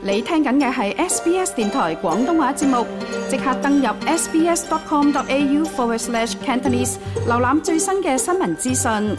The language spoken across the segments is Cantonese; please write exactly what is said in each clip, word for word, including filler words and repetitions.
你聽緊嘅係 S B S 電台廣東話節目，即刻登入 sbs.com.au forward slash Cantonese， 瀏覽最新嘅新聞資訊。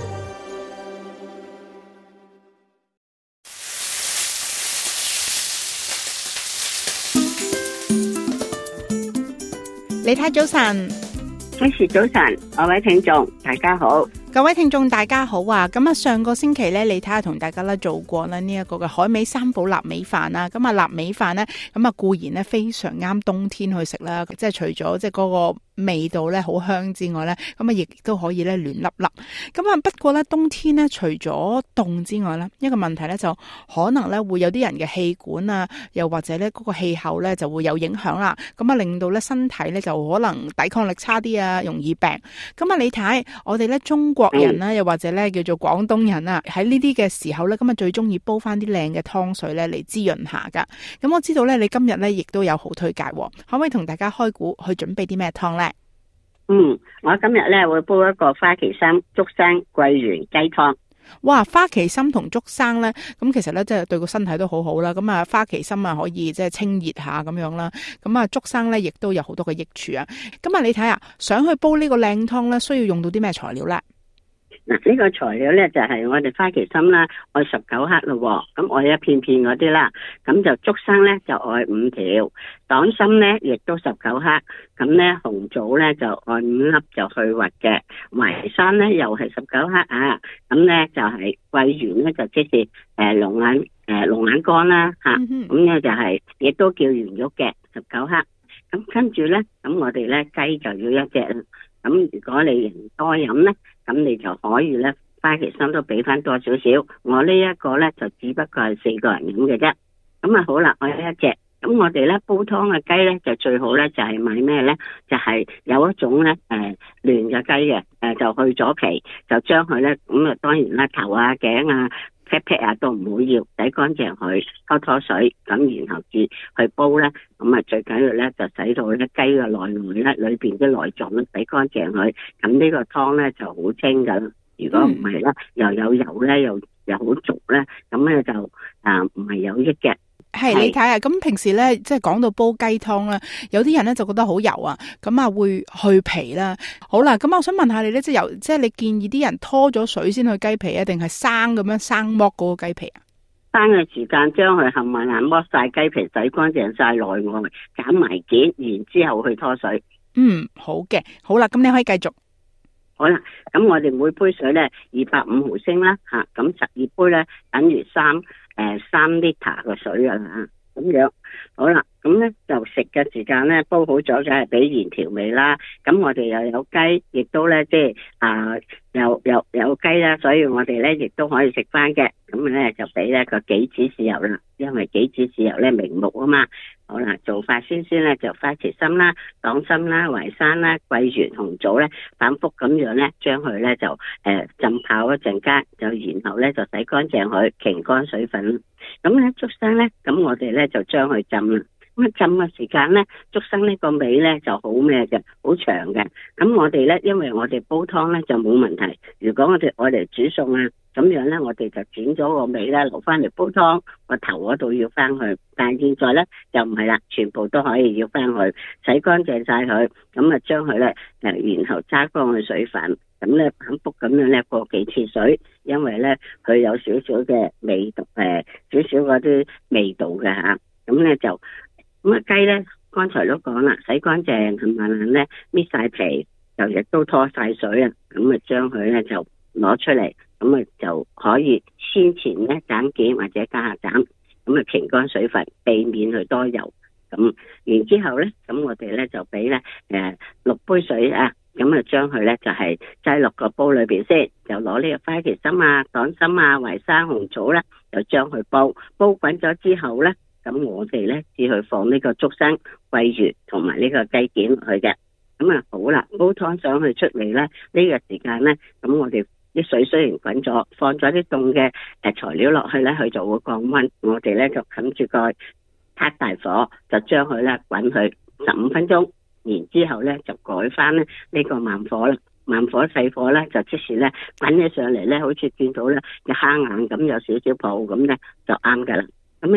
李太早晨， 主持早晨，各位聽眾大家好。 各位聽眾大家好啊！咁啊，上個星期咧，李太同大家咧做過咧呢一個嘅海味三寶臘味飯啦。咁啊，臘味飯咧，咁啊固然咧非常啱冬天去食啦，即係除咗即係嗰個味道咧好香之外咧，咁啊亦都可以咧暖粒粒。咁啊，不過咧冬天咧除咗凍之外咧，一個問題咧就可能咧會有啲人嘅氣管啊，又或者咧嗰個氣候咧就會有影響啦。咁啊，令到咧身體咧就可能抵抗力差啲啊，容易病。咁啊，李太，我哋咧中國人啦，又或者咧叫做廣東人啊，喺呢啲嘅時候咧，咁啊最中意煲翻啲靚嘅湯水咧嚟滋潤下噶。咁我知道咧，你今日咧亦都有好推介，可唔可以同大家開估去準備啲咩湯咧？ 嗯，我今日咧會煲一個花旗參、竹笙、桂圓雞湯。 哇，花旗參同竹笙咧，咁其實咧即係對個身體都好好啦。咁啊，花旗參啊可以即係清熱下咁樣啦。咁啊，竹笙咧亦都有好多嘅益處啊。咁啊，你睇下，想去煲呢個靚湯咧，需要用到啲咩材料咧？ 嗱，呢個材料咧就係我哋花旗參啦，愛十九克咯，咁愛一片片嗰啲啦，咁就竹笙咧就愛五條，黨參咧亦都十九克，咁咧紅棗咧就愛五粒就去核嘅，淮山咧又係十九克啊，咁咧就係桂圓咧就即是誒龍眼誒龍眼乾啦吓，咁咧就係亦都叫圓肉嘅十九克，咁跟住咧咁我哋咧雞就要一隻啦，咁如果你人多飲咧。咁你就可以咧，花旗參都俾翻多少少。我呢一個咧就只不過係四個人飲嘅啫。咁啊好啦，我有一隻。咁我哋咧煲湯嘅雞咧就最好咧就係買咩咧？就係、是、有一種咧誒嫩嘅雞嘅，誒、呃、就去咗皮，就將佢咧咁啊當然啦頭啊頸啊劈劈啊都唔好要，洗乾淨佢拖拖水，咁然後至去煲咧。咁啊最緊要咧就洗到咧雞嘅內外咧裏邊啲內臟咧洗乾淨佢，咁呢個湯咧就好清噶啦。如果唔係咧，又有油咧，又又好濁咧，咁咧就啊唔係有益嘅。 係你睇下，咁平時咧即係講到煲雞湯啦，有啲人咧就覺得好油啊，咁啊會去皮啦。好啦，咁我想問下你咧，即係由即係你建議啲人拖咗水先去雞皮啊，定係生咁樣生剝嗰個雞皮啊？ 生嘅時間將佢冚唪唥剝晒雞皮，洗乾淨晒內外，揀埋件，然之後去拖水。嗯， 好嘅，好啦，咁你可以繼續。 好啦，咁我哋每杯水咧二百五毫升啦，吓咁十二杯咧等於三誒三 litre 嘅水啊，咁樣好啦，咁咧就食嘅時間咧煲好咗，梗係俾鹽調味啦。咁我哋又有雞，亦都咧即係啊有有有雞啦，所以我哋咧亦都可以食翻嘅。咁咧就俾咧個杞子豉油啦，因為杞子豉油咧明目啊嘛。好啦，做法先先咧就花旗參啦、黨參啦、淮山啦、桂圓、紅棗咧反覆咁樣咧將佢咧就誒、呃、浸泡一陣間，就然後咧就洗乾淨佢，擎乾水分。咁咧竹笙咧，咁我哋咧就將佢浸啦。咁啊浸嘅時間咧，竹笙呢個尾咧就好咩嘅，好長嘅。咁我哋咧，因為我哋煲湯咧就冇問題。如果我哋我哋煮餸啊，咁樣咧我哋就剪咗個尾咧留翻嚟煲湯，個頭嗰度要翻去。但係現在咧就唔係啦，全部都可以要翻去，洗乾淨晒佢，咁啊將佢咧誒，然後揸乾佢水分，咁咧反覆咁樣咧過幾次水，因為咧佢有少少嘅味道，誒少少嗰啲味道嘅吓，咁咧就。咁啊雞咧，剛才都講啦，洗乾淨同埋咧搣晒皮，就亦都拖晒水啊。咁啊將佢咧就攞出嚟，咁啊就可以先前咧斬件或者加下斬，咁啊擎乾水分，避免佢多油。咁然之後咧，咁我哋咧就俾咧誒六杯水啊，咁啊將佢咧就係擠落個煲裏邊先，就攞呢個花旗參啊、黨參啊、淮山、紅棗咧，就將佢煲煲滾咗之後咧。咁我哋咧只去放呢個竹笙、桂圓同埋呢個雞件落去嘅。咁啊好啦，煲湯上去出嚟咧，呢、這個時間咧，咁我哋啲水雖然滾咗，放咗啲凍嘅誒材料落去咧，佢就會降溫。我哋咧就冚住蓋，撻大火，就將佢咧滾去十五分鐘。然之後咧就改翻咧呢個慢火啦，慢火細火咧就即時咧滾起上嚟咧，好似見到咧嘅蝦眼咁有少少泡咁咧就啱噶啦。咁你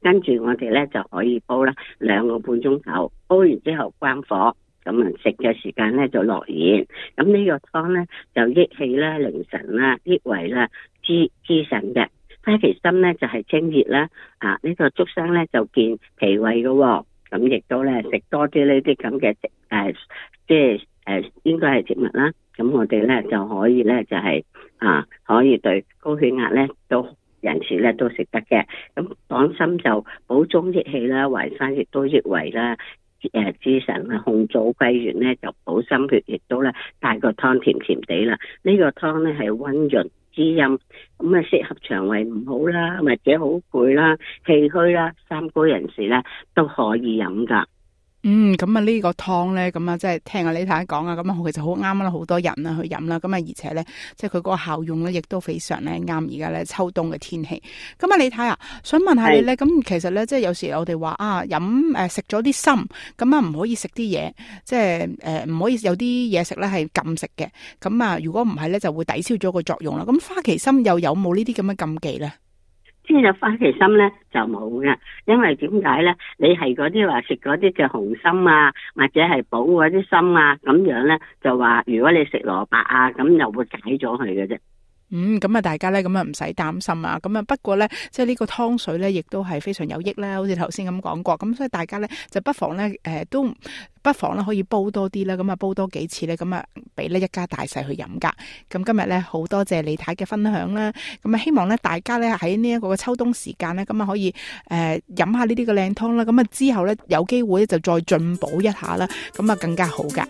跟住我哋咧就可以煲啦兩個半鐘頭，煲完之後關火，咁啊食嘅時間咧就落鹽。咁呢個湯咧就益氣啦、凌神啦、益胃啦、滋滋腎嘅。花旗參咧就係清熱啦，啊呢個竹笙咧就健脾胃嘅、哦，咁亦都咧食多啲呢啲咁嘅誒，即係誒應該係植物啦。咁我哋咧就可以咧就係、是、啊可以對高血壓咧都人士咧都食得嘅。咁黨參就補中益氣啦，淮山亦都益胃啦，誒滋腎啦，紅棗桂圓咧就補心血，亦都咧帶個湯甜甜地啦。呢、這個湯咧係溫潤滋陰，咁啊適合腸胃唔好啦，或者好攰啦、氣虛啦、三高人士咧都可以飲噶。 嗯，咁啊呢個湯咧，咁啊即係聽阿李太講啊，咁啊其實好啱啦，好多人啦去飲啦，咁啊而且咧，即係佢嗰個效用咧，亦都非常咧啱而家咧秋冬嘅天氣。咁啊李太啊，想問下你咧，咁其實咧即係有時我哋話啊飲誒食咗啲參，咁啊唔可以食啲嘢，即係誒唔可以有啲嘢食咧係禁食嘅。咁啊如果唔係咧，就會抵消咗個作用啦。咁花旗參又有冇呢啲咁嘅禁忌咧？ 即係花旗參咧就冇嘅，因為點解咧？你係嗰啲話食嗰啲嘅紅參啊，或者係補嗰啲參啊，咁樣咧就話如果你食蘿蔔啊，咁又會解咗佢嘅啫。 嗯，咁啊，大家咧咁啊唔使擔心啊。咁啊，不過咧，即係呢個湯水咧，亦都係非常有益啦。好似頭先咁講過，咁所以大家咧就不妨咧，誒、呃，都不妨咧可以煲多啲啦。咁啊，煲多幾次咧，咁啊，俾呢一家大細去飲噶。咁今日咧好多謝李太嘅分享啦。咁啊，希望咧大家咧喺呢一個嘅秋冬時間咧，咁啊可以誒飲下呢啲嘅靚湯啦。咁啊之後咧有機會咧就再進補一下啦。咁啊更加好噶。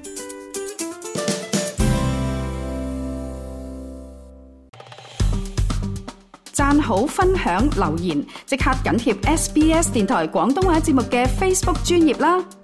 讚好、分享、留言，即刻緊貼 S B S 電台廣東話節目嘅 Facebook 專頁啦！